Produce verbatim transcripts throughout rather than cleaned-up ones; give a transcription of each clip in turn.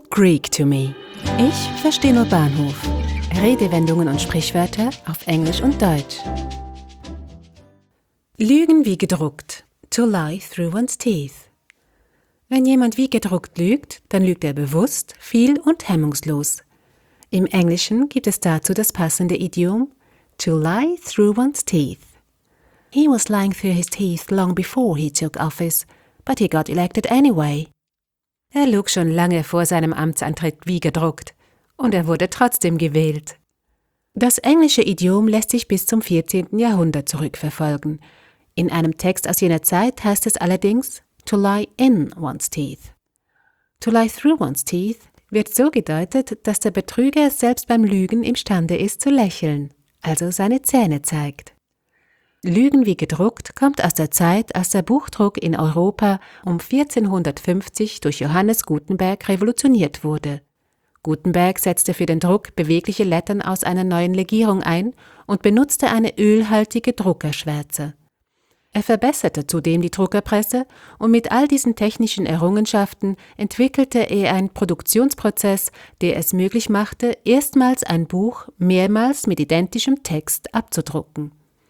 Greek to me. Ich verstehe nur Bahnhof. Redewendungen und Sprichwörter auf Englisch und Deutsch. Lügen wie gedruckt. To lie through one's teeth. Wenn jemand wie gedruckt lügt, dann lügt er bewusst, viel und hemmungslos. Im Englischen gibt es dazu das passende Idiom to lie through one's teeth. He was lying through his teeth long before he took office, but he got elected anyway. Er log schon lange vor seinem Amtsantritt wie gedruckt, und er wurde trotzdem gewählt. Das englische Idiom lässt sich bis zum vierzehnten Jahrhundert zurückverfolgen. In einem Text aus jener Zeit heißt es allerdings to lie in one's teeth. To lie through one's teeth wird so gedeutet, dass der Betrüger selbst beim Lügen imstande ist zu lächeln, also seine Zähne zeigt. Lügen wie gedruckt kommt aus der Zeit, als der Buchdruck in Europa um vierzehnhundertfünfzig durch Johannes Gutenberg revolutioniert wurde. Gutenberg setzte für den Druck bewegliche Lettern aus einer neuen Legierung ein und benutzte eine ölhaltige Druckerschwärze. Er verbesserte zudem die Druckerpresse und mit all diesen technischen Errungenschaften entwickelte er einen Produktionsprozess, der es möglich machte, erstmals ein Buch mehrmals mit identischem Text abzudrucken.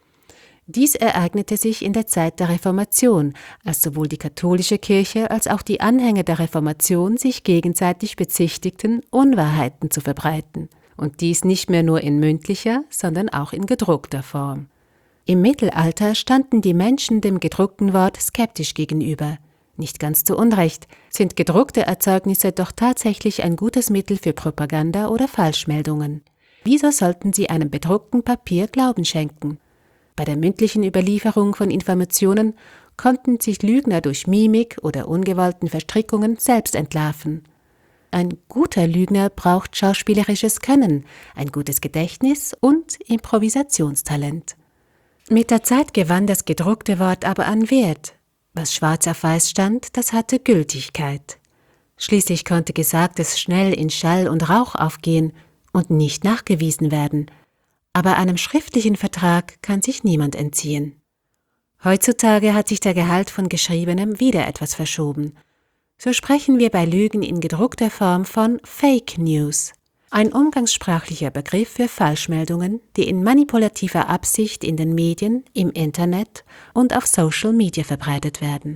Dies ereignete sich in der Zeit der Reformation, als sowohl die katholische Kirche als auch die Anhänger der Reformation sich gegenseitig bezichtigten, Unwahrheiten zu verbreiten. Und dies nicht mehr nur in mündlicher, sondern auch in gedruckter Form. Im Mittelalter standen die Menschen dem gedruckten Wort skeptisch gegenüber. Nicht ganz zu Unrecht, sind gedruckte Erzeugnisse doch tatsächlich ein gutes Mittel für Propaganda oder Falschmeldungen. Wieso sollten sie einem bedruckten Papier Glauben schenken? Bei der mündlichen Überlieferung von Informationen konnten sich Lügner durch Mimik oder ungewollten Verstrickungen selbst entlarven. Ein guter Lügner braucht schauspielerisches Können, ein gutes Gedächtnis und Improvisationstalent. Mit der Zeit gewann das gedruckte Wort aber an Wert. Was schwarz auf weiß stand, das hatte Gültigkeit. Schließlich konnte Gesagtes schnell in Schall und Rauch aufgehen und nicht nachgewiesen werden. Aber einem schriftlichen Vertrag kann sich niemand entziehen. Heutzutage hat sich der Gehalt von Geschriebenem wieder etwas verschoben. So sprechen wir bei Lügen in gedruckter Form von Fake News, ein umgangssprachlicher Begriff für Falschmeldungen, die in manipulativer Absicht in den Medien, im Internet und auf Social Media verbreitet werden.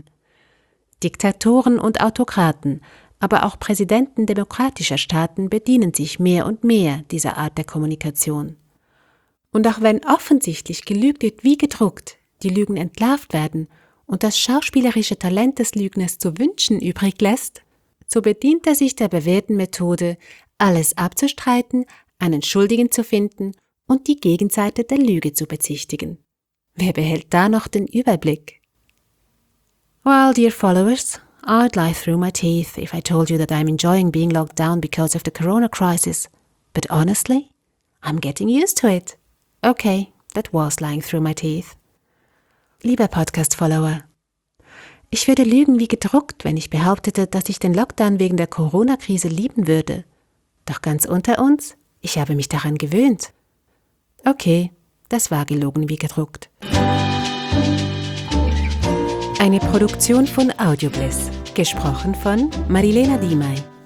Diktatoren und Autokraten, aber auch Präsidenten demokratischer Staaten bedienen sich mehr und mehr dieser Art der Kommunikation. Und auch wenn offensichtlich gelügt wird wie gedruckt, die Lügen entlarvt werden und das schauspielerische Talent des Lügners zu wünschen übrig lässt, so bedient er sich der bewährten Methode, alles abzustreiten, einen Schuldigen zu finden und die Gegenseite der Lüge zu bezichtigen. Wer behält da noch den Überblick? Well, dear followers, I'd lie through my teeth if I told you that I'm enjoying being locked down because of the corona crisis. But honestly, I'm getting used to it. Okay, that was lying through my teeth. Lieber Podcast-Follower, ich würde lügen wie gedruckt, wenn ich behauptete, dass ich den Lockdown wegen der Corona-Krise lieben würde. Doch ganz unter uns, ich habe mich daran gewöhnt. Okay, das war gelogen wie gedruckt. Eine Produktion von Audiobliss, gesprochen von Marilena Diemey.